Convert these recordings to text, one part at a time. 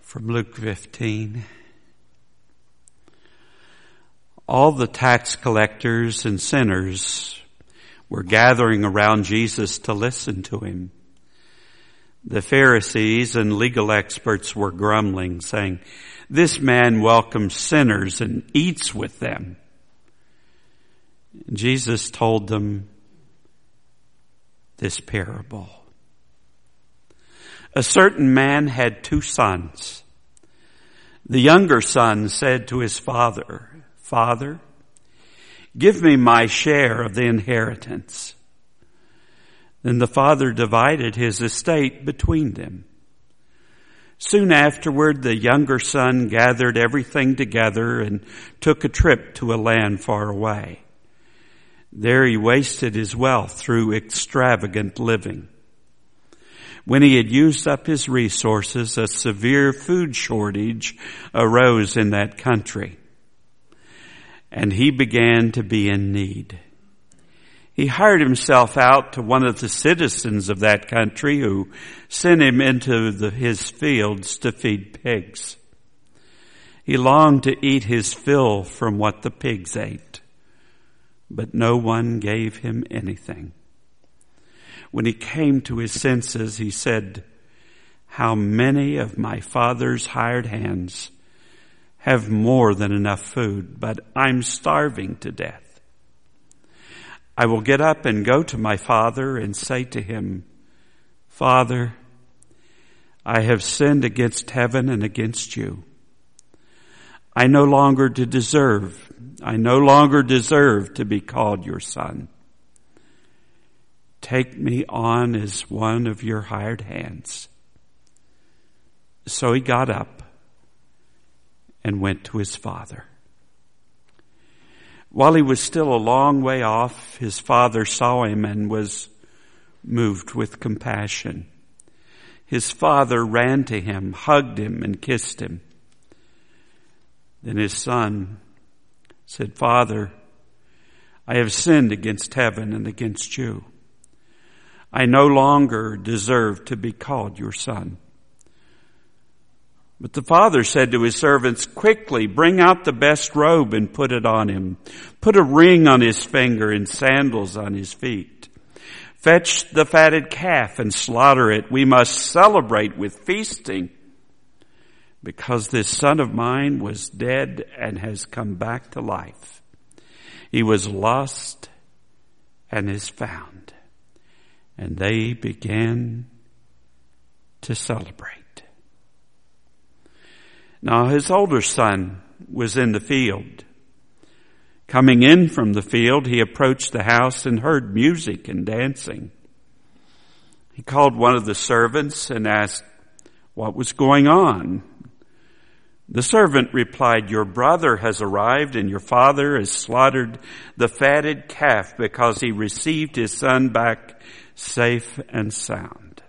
From Luke 15. All the tax collectors and sinners were gathering around Jesus to listen to him. The Pharisees and legal experts were grumbling, saying, "This man welcomes sinners and eats with them." Jesus told them this parable. A certain man had 2 sons. The younger son said to his father, "Father, give me my share of the inheritance." Then the father divided his estate between them. Soon afterward, the younger son gathered everything together and took a trip to a land far away. There he wasted his wealth through extravagant living. When he had used up his resources, a severe food shortage arose in that country, and he began to be in need. He hired himself out to one of the citizens of that country, who sent him into his fields to feed pigs. He longed to eat his fill from what the pigs ate, but no one gave him anything. When he came to his senses, he said, "How many of my father's hired hands have more than enough food, but I'm starving to death. I will get up and go to my father and say to him, 'Father, I have sinned against heaven and against you. I no longer deserve to be called your son. Take me on as one of your hired hands.' So he got up and went to his father. While he was still a long way off, his father saw him and was moved with compassion. His father ran to him, hugged him, and kissed him. Then his son said, 'Father, I have sinned against heaven and against you. I no longer deserve to be called your son.' But the father said to his servants, 'Quickly, bring out the best robe and put it on him. Put a ring on his finger and sandals on his feet. Fetch the fatted calf and slaughter it. We must celebrate with feasting, because this son of mine was dead and has come back to life. He was lost and is found.' And they began to celebrate. Now his older son was in the field. Coming in from the field, he approached the house and heard music and dancing. He called one of the servants and asked what was going on. The servant replied, 'Your brother has arrived and your father has slaughtered the fatted calf because he received his son back safe and sound.'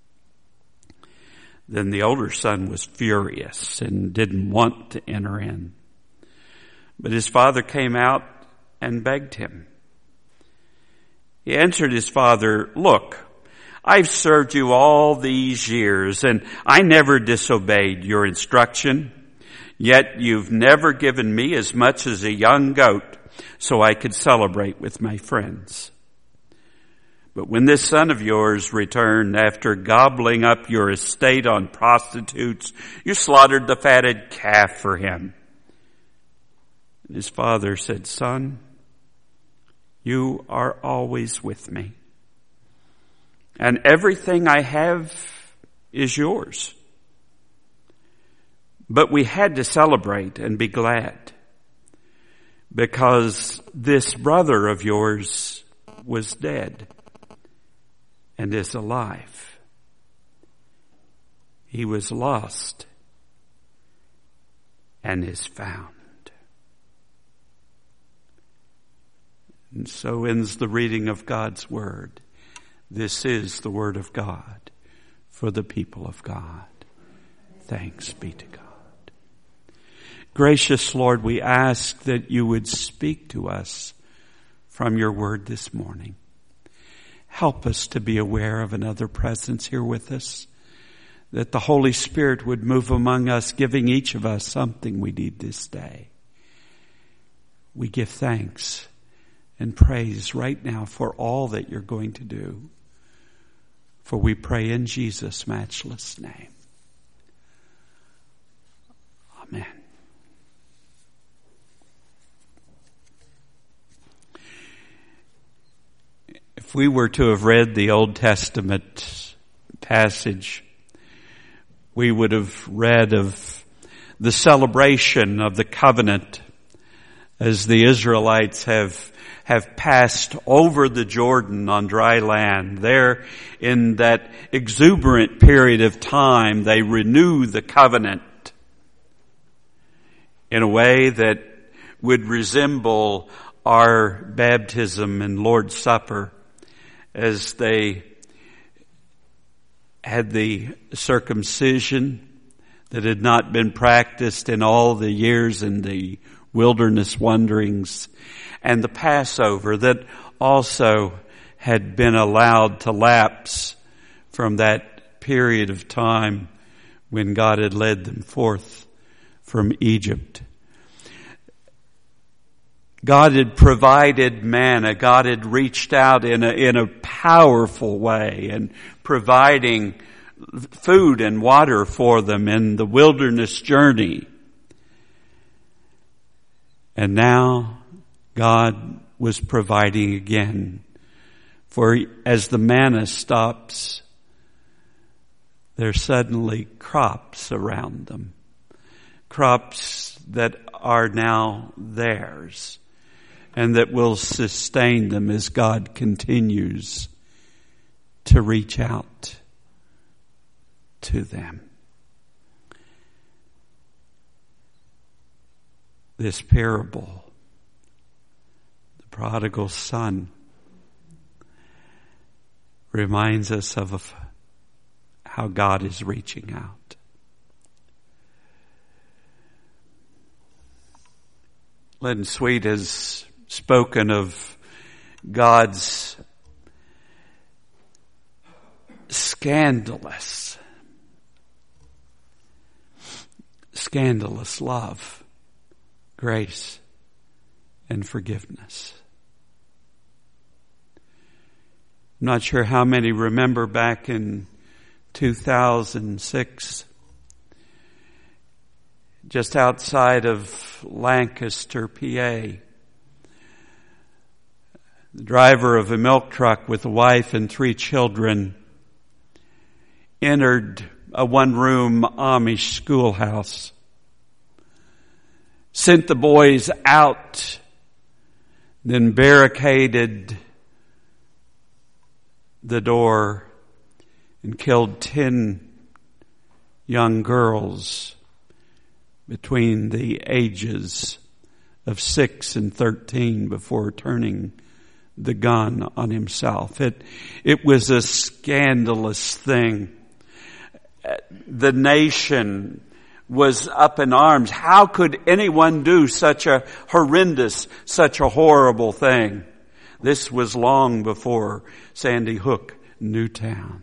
Then the older son was furious and didn't want to enter in. But his father came out and begged him. He answered his father, 'Look, I've served you all these years and I never disobeyed your instruction. Yet you've never given me as much as a young goat so I could celebrate with my friends. But when this son of yours returned after gobbling up your estate on prostitutes, you slaughtered the fatted calf for him.' And his father said, 'Son, you are always with me, and everything I have is yours. But we had to celebrate and be glad, because this brother of yours was dead and is alive. He was lost and is found.'" And so ends the reading of God's word. This is the word of God for the people of God. Thanks be to God. Gracious Lord, we ask that you would speak to us from your word this morning. Help us to be aware of another presence here with us, that the Holy Spirit would move among us, giving each of us something we need this day. We give thanks and praise right now for all that you're going to do. For we pray in Jesus' matchless name. Amen. If we were to have read the Old Testament passage, we would have read of the celebration of the covenant as the Israelites have passed over the Jordan on dry land. There, in that exuberant period of time, they renew the covenant in a way that would resemble our baptism and Lord's Supper, as they had the circumcision that had not been practiced in all the years in the wilderness wanderings, and the Passover that also had been allowed to lapse from that period of time when God had led them forth from Egypt. God had provided manna. God had reached out in a powerful way and providing food and water for them in the wilderness journey. And now God was providing again. For as the manna stops, there's suddenly crops around them. Crops that are now theirs and that will sustain them as God continues to reach out to them. This parable, the prodigal son, reminds us of how God is reaching out. Lynn Sweet has spoken of God's scandalous love, grace, and forgiveness. I'm not sure how many remember back in 2006, just outside of Lancaster, PA, the driver of a milk truck with a wife and 3 children entered a one-room Amish schoolhouse, sent the boys out, then barricaded the door and killed 10 young girls between the ages of 6 and 13 before turning the gun on himself. It was a scandalous thing. The nation was up in arms. How could anyone do such a horrendous, such a horrible thing? This was long before Sandy Hook, Newtown.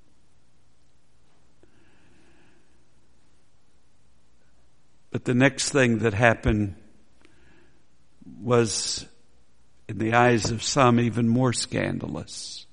But the next thing that happened was, in the eyes of some, even more scandalous.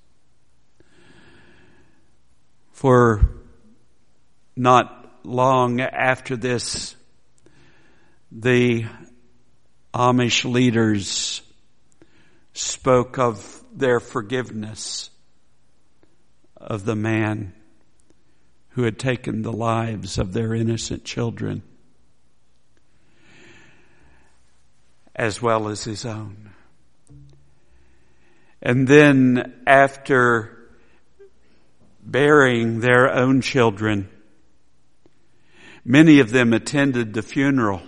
For not long after this, the Amish leaders spoke of their forgiveness of the man who had taken the lives of their innocent children, as well as his own. And then, after burying their own children, many of them attended the funeral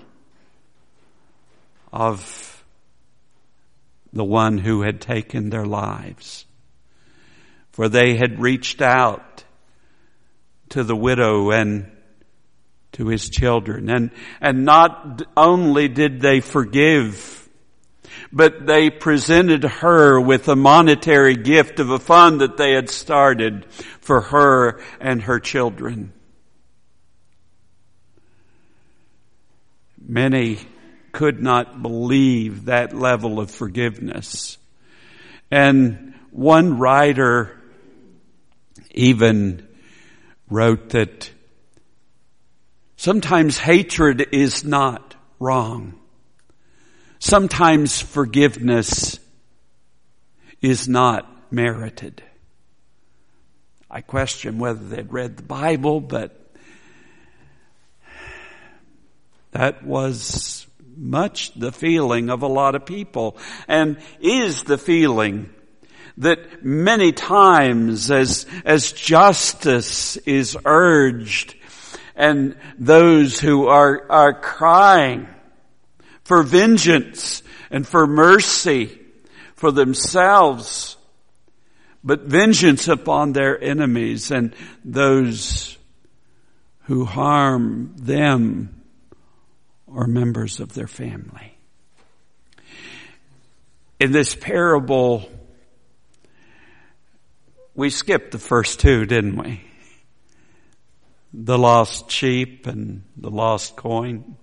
of the one who had taken their lives. For they had reached out to the widow and to his children. And not only did they forgive, but they presented her with a monetary gift of a fund that they had started for her and her children. Many could not believe that level of forgiveness. And one writer even wrote that sometimes hatred is not wrong. Sometimes forgiveness is not merited. I question whether they'd read the Bible, but that was much the feeling of a lot of people, and is the feeling that many times as justice is urged and those who are crying for vengeance and for mercy for themselves, but vengeance upon their enemies and those who harm them or members of their family. In this parable, we skipped the first two, didn't we? The lost sheep and the lost coin.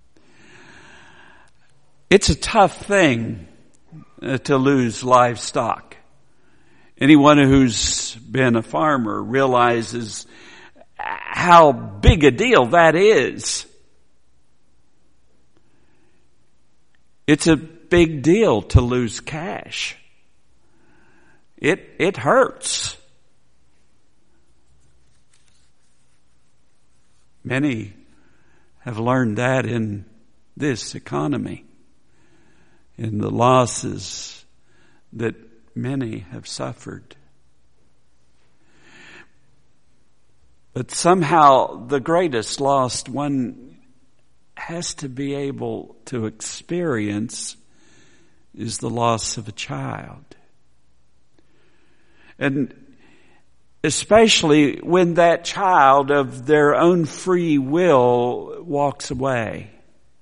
It's a tough thing to lose livestock. Anyone who's been a farmer realizes how big a deal that is. It's a big deal to lose cash. It hurts. Many have learned that in this economy, in the losses that many have suffered. But somehow the greatest loss one has to be able to experience is the loss of a child. And especially when that child of their own free will walks away.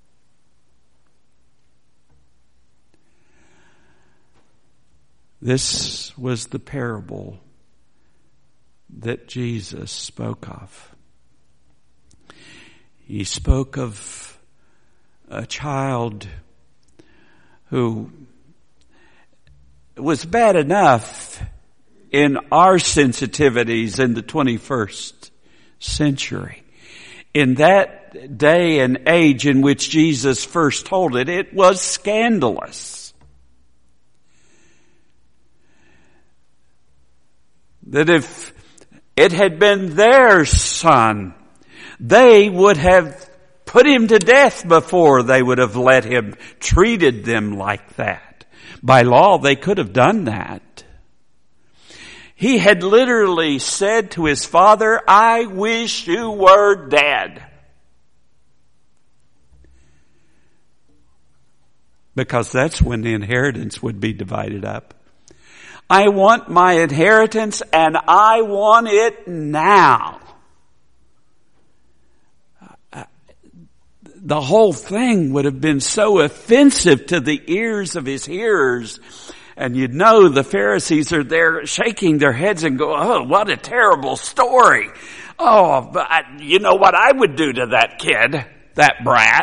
This was the parable that Jesus spoke of. He spoke of a child who was bad enough in our sensitivities in the 21st century. In that day and age in which Jesus first told it, it was scandalous. That if it had been their son, they would have put him to death before they would have let him, treated them like that. By law, they could have done that. He had literally said to his father, "I wish you were dead." Because that's when the inheritance would be divided up. I want my inheritance and I want it now. The whole thing would have been so offensive to the ears of his hearers. And you'd know the Pharisees are there shaking their heads and go, "Oh, what a terrible story. Oh, you know what I would do to that kid, that brat."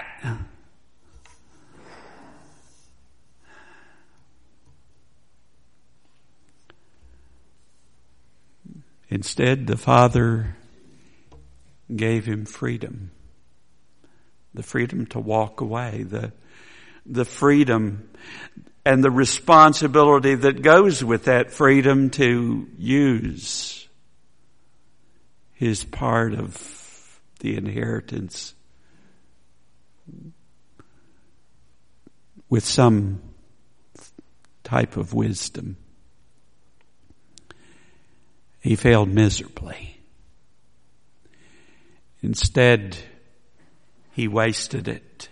Instead, the Father gave him freedom. The freedom to walk away, the freedom and the responsibility that goes with that freedom to use his part of the inheritance with some type of wisdom. He failed miserably. Instead, he wasted it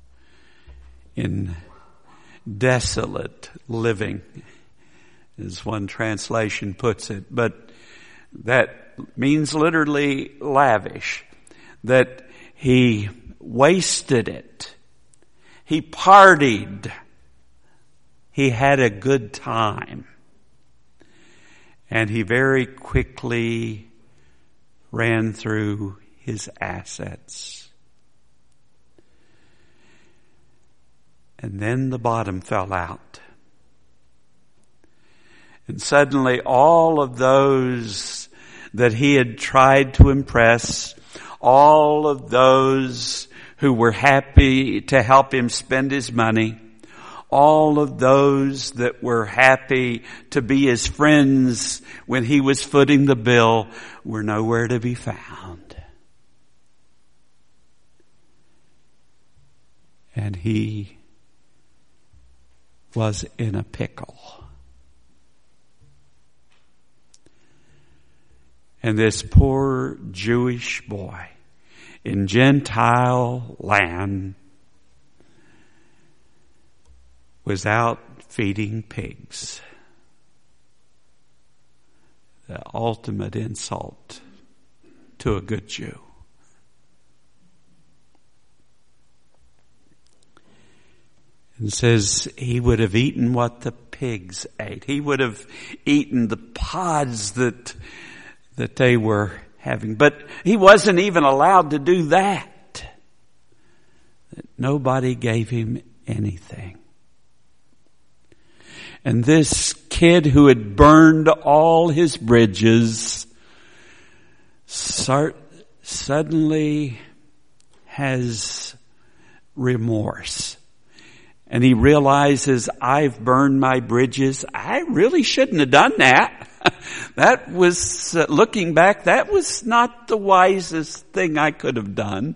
in desolate living, as one translation puts it. But that means literally lavish. That he wasted it. He partied. He had a good time. And he very quickly ran through his assets. And then the bottom fell out. And suddenly all of those that he had tried to impress, all of those who were happy to help him spend his money, all of those that were happy to be his friends when he was footing the bill, were nowhere to be found. And he was in a pickle. And this poor Jewish boy in Gentile land was out feeding pigs. The ultimate insult to a good Jew. And says he would have eaten what the pigs ate. He would have eaten the pods that they were having. But he wasn't even allowed to do that. Nobody gave him anything. And this kid who had burned all his bridges suddenly has remorse. And he realizes, I've burned my bridges. I really shouldn't have done that. That was, looking back, that was not the wisest thing I could have done.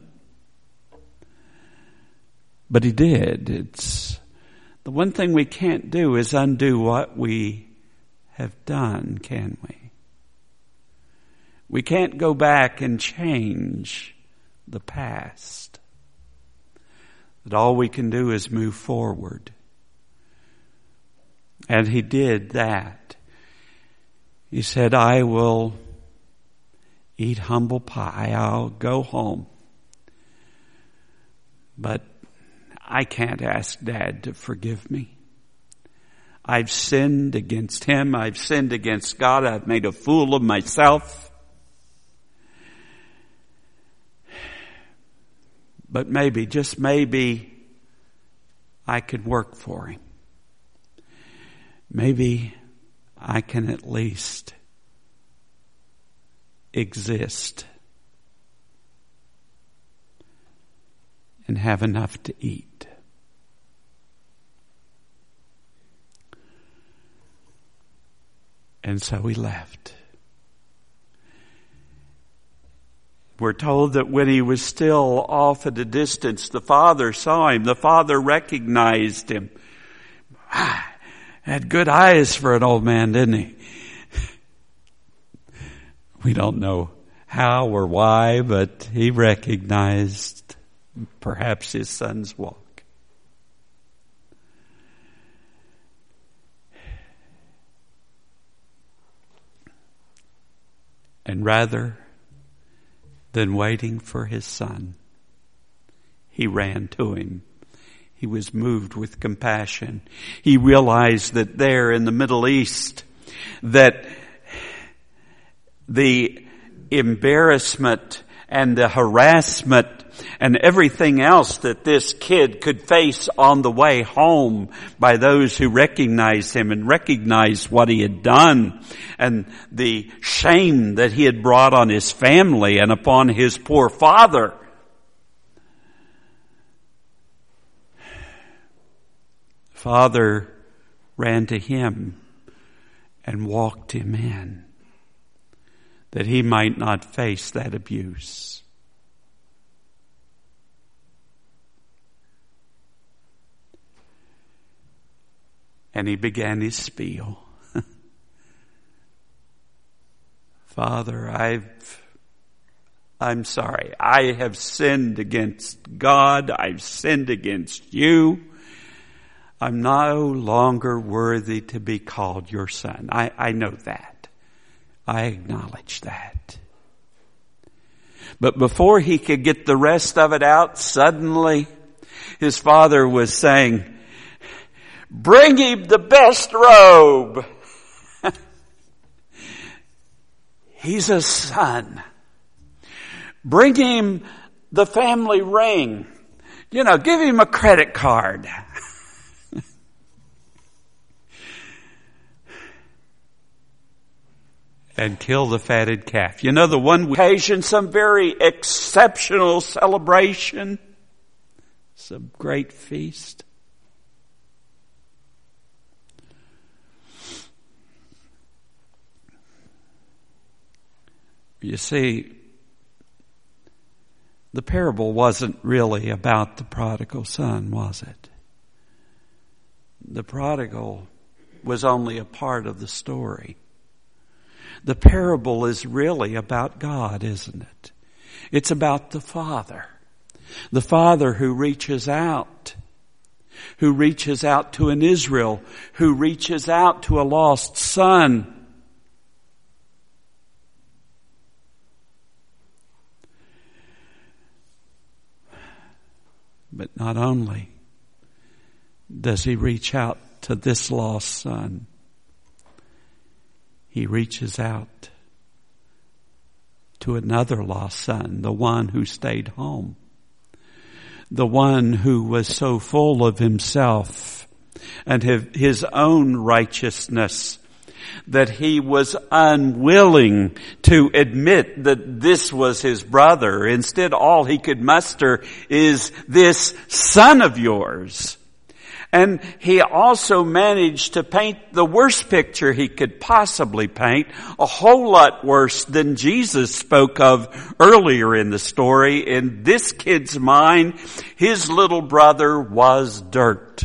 But he did. It's the one thing we can't do is undo what we have done, can we? We can't go back and change the past. That all we can do is move forward. And he did that. He said, I will eat humble pie. I'll go home. But I can't ask Dad to forgive me. I've sinned against him. I've sinned against God. I've made a fool of myself. But maybe, just maybe, I could work for him. Maybe I can at least exist and have enough to eat. And so he left. We're told that when he was still off at a distance, the father saw him. The father recognized him. Had good eyes for an old man, didn't he? We don't know how or why, but he recognized perhaps his son's walk. And rather than waiting for his son, he ran to him. He was moved with compassion. He realized that there in the Middle East, that the embarrassment and the harassment and everything else that this kid could face on the way home by those who recognized him and recognized what he had done and the shame that he had brought on his family and upon his poor father. Father ran to him and walked him in that he might not face that abuse. And he began his spiel. Father, I'm sorry. I have sinned against God. I've sinned against you. I'm no longer worthy to be called your son. I know that. I acknowledge that. But before he could get the rest of it out, suddenly his father was saying, bring him the best robe. He's a son. Bring him the family ring. Give him a credit card. and kill the fatted calf. You know, the one occasion, some very exceptional celebration, some great feast. You see, the parable wasn't really about the prodigal son, was it? The prodigal was only a part of the story. The parable is really about God, isn't it? It's about the Father. The Father who reaches out to an Israel, who reaches out to a lost son. But not only does he reach out to this lost son, he reaches out to another lost son, the one who stayed home, the one who was so full of himself and his own righteousness that he was unwilling to admit that this was his brother. Instead, all he could muster is this son of yours. And he also managed to paint the worst picture he could possibly paint, a whole lot worse than Jesus spoke of earlier in the story. In this kid's mind, his little brother was dirt.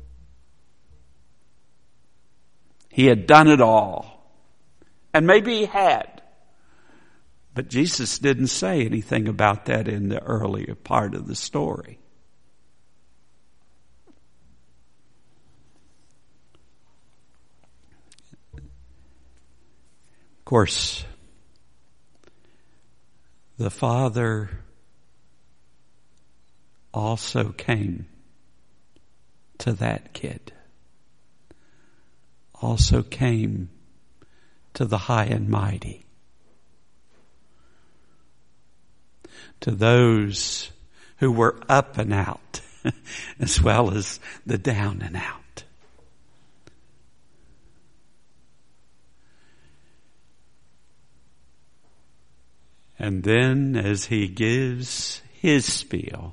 He had done it all. And maybe he had. But Jesus didn't say anything about that in the earlier part of the story. Of course, the Father also came to that kid. Also came to the high and mighty. To those who were up and out, as well as the down and out. And then as he gives his spiel,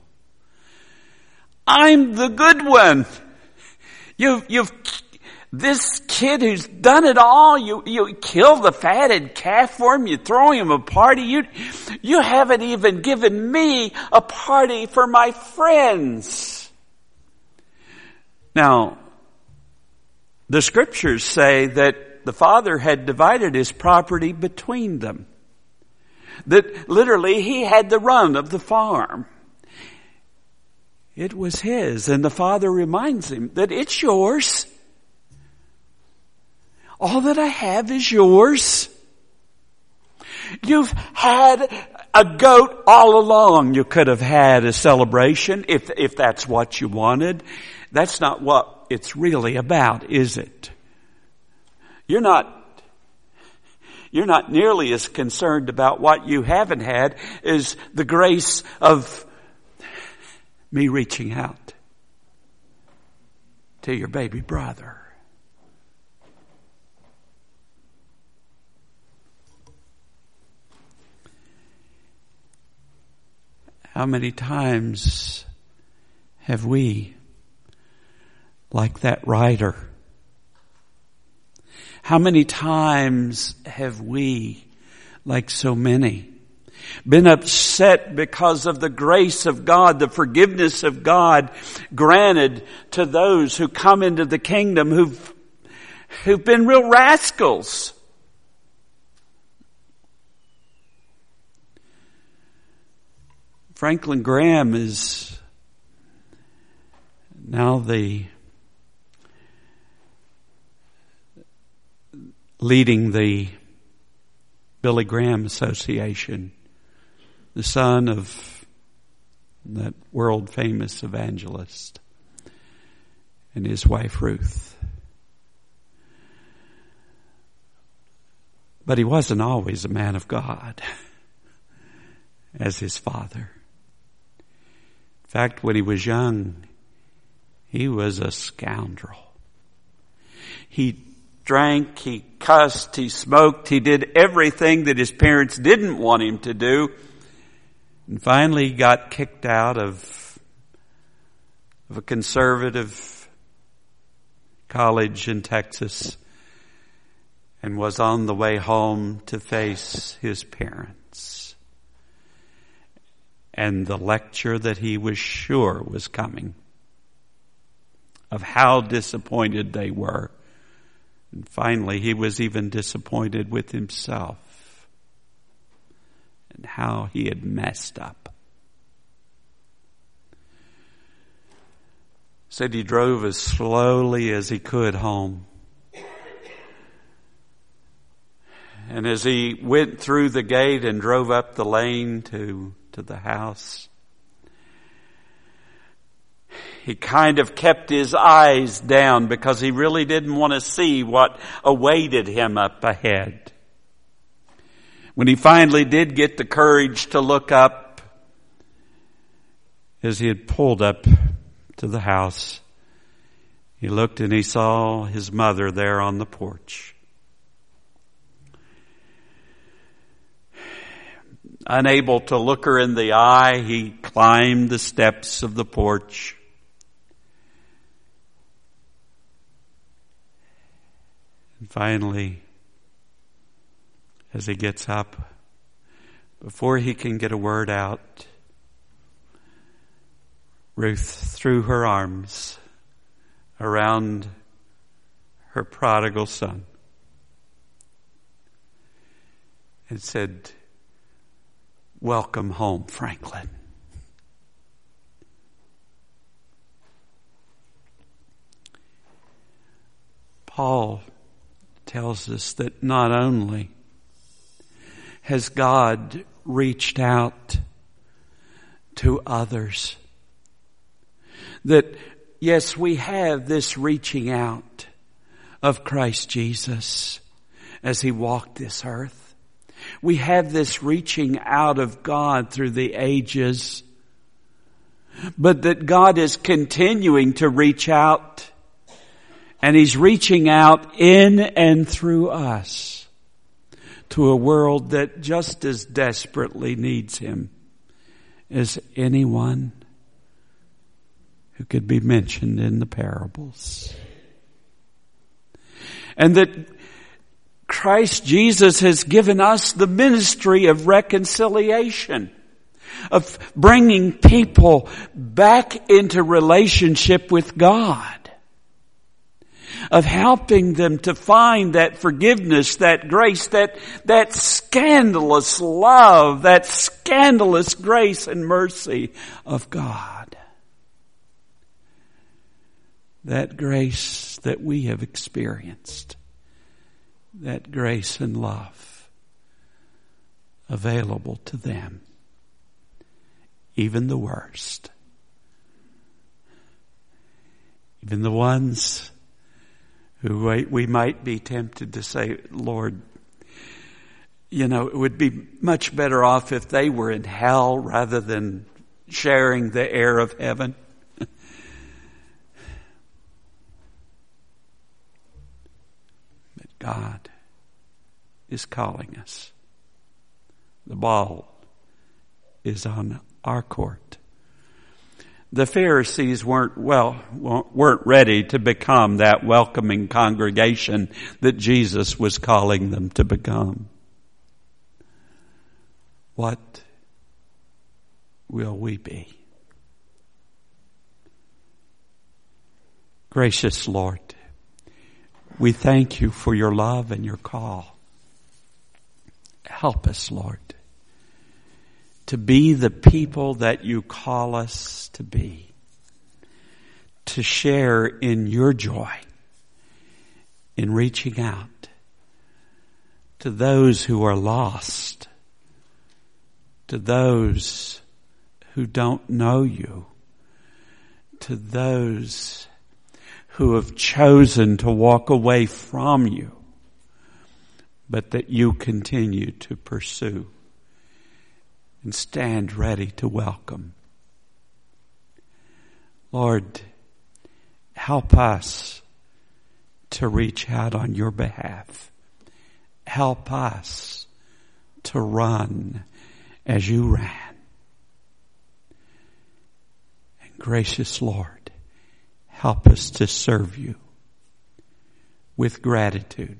I'm the good one. You've this kid who's done it all, you kill the fatted calf for him, you throw him a party, you haven't even given me a party for my friends. Now, the scriptures say that the father had divided his property between them. That literally he had the run of the farm. It was his, and the father reminds him that it's yours. All that I have is yours. You've had a goat all along. You could have had a celebration if that's what you wanted. That's not what it's really about, is it? You're not nearly as concerned about what you haven't had as the grace of me reaching out to your baby brother. How many times have we, like that writer, how many times have we, like so many, been upset because of the grace of God, the forgiveness of God granted to those who come into the kingdom who've been real rascals? Franklin Graham is now leading the Billy Graham Association, the son of that world famous evangelist and his wife Ruth. But he wasn't always a man of God as his father. In fact, when he was young, he was a scoundrel. He drank, he cussed, he smoked, he did everything that his parents didn't want him to do. And finally he got kicked out of a conservative college in Texas and was on the way home to face his parents. And the lecture that he was sure was coming of how disappointed they were. And finally, he was even disappointed with himself and how he had messed up. Said he drove as slowly as he could home. And as he went through the gate and drove up the lane to the house, he kind of kept his eyes down because he really didn't want to see what awaited him up ahead. When he finally did get the courage to look up, as he had pulled up to the house, he looked and he saw his mother there on the porch. Unable to look her in the eye, he climbed the steps of the porch. And finally, as he gets up, before he can get a word out, Ruth threw her arms around her prodigal son and said, "Welcome home, Franklin." Paul tells us that not only has God reached out to others, that yes, we have this reaching out of Christ Jesus as he walked this earth. We have this reaching out of God through the ages, but that God is continuing to reach out, and he's reaching out in and through us to a world that just as desperately needs him as anyone who could be mentioned in the parables. And that Christ Jesus has given us the ministry of reconciliation, of bringing people back into relationship with God, of helping them to find that forgiveness, that grace, that scandalous love, that scandalous grace and mercy of God. That grace that we have experienced. That grace and love available to them, even the worst, even the ones who we might be tempted to say, "Lord, it would be much better off if they were in hell rather than sharing the air of heaven." God is calling us. The ball is on our court. The Pharisees weren't ready to become that welcoming congregation that Jesus was calling them to become. What will we be? Gracious Lord, we thank you for your love and your call. Help us, Lord, to be the people that you call us to be, to share in your joy in reaching out to those who are lost, to those who don't know you, to those who have chosen to walk away from you, but that you continue to pursue and stand ready to welcome. Lord, help us to reach out on your behalf. Help us to run as you ran. And gracious Lord, help us to serve you with gratitude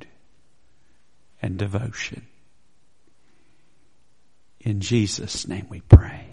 and devotion. In Jesus' name we pray.